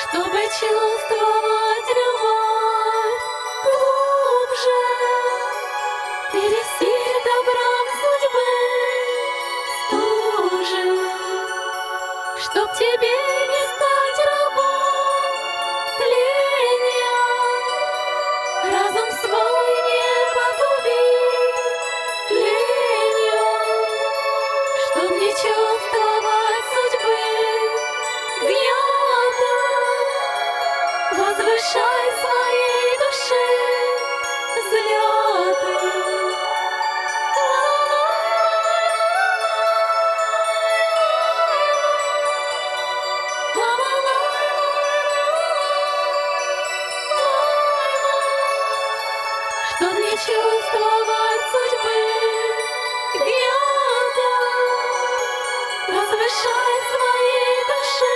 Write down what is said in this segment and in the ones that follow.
Чтобы чувствовать любовь глубже, переси добром судьбы стужи, чтоб тебе не стать рабом тления, разум свой не погубить ленью, чтоб не чувствовать судьбы гнета. Возвышай своей душе взлеты. Чтоб не чувствовать судьбы гнета, возвышай своей душе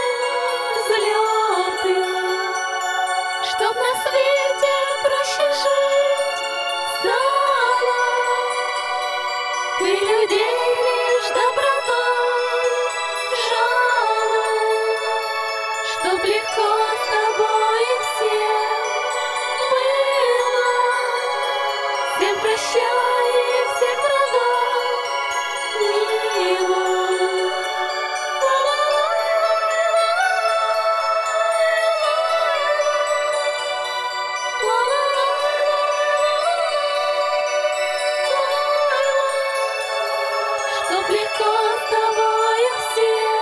взлеты. Чтоб на свете проще жить стало, ты людей лишь добротой жалуй, чтоб легко с тобой всем было, всем прощай и всех врагов милуй. Чтоб легко с тобою всем